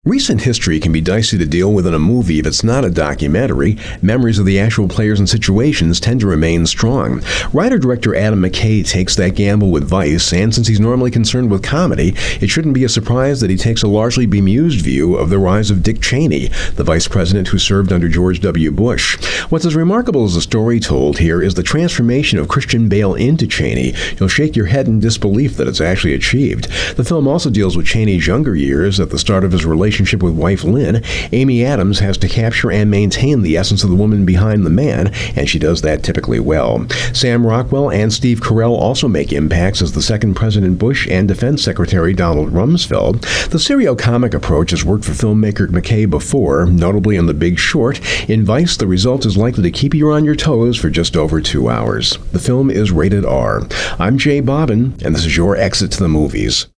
Recent history can be dicey to deal with in a movie if it's not a documentary. Memories of the actual players and situations tend to remain strong. Writer-director Adam McKay takes that gamble with Vice, and since he's normally concerned with comedy, it shouldn't be a surprise that he takes a largely bemused view of the rise of Dick Cheney, the vice president who served under George W. Bush. What's as remarkable as the story told here is the transformation of Christian Bale into Cheney. You'll shake your head in disbelief that it's actually achieved. The film also deals with Cheney's younger years at the start of his relationship with wife Lynn. Amy Adams has to capture and maintain the essence of the woman behind the man, and she does that typically well. Sam Rockwell and Steve Carell also make impacts as the second President Bush and Defense Secretary Donald Rumsfeld. The serio-comic approach has worked for filmmaker McKay before, notably in The Big Short. In Vice, the result is likely to keep you on your toes for just over 2 hours. The film is rated R. I'm Jay Bobbin, and this is your Exit to the Movies.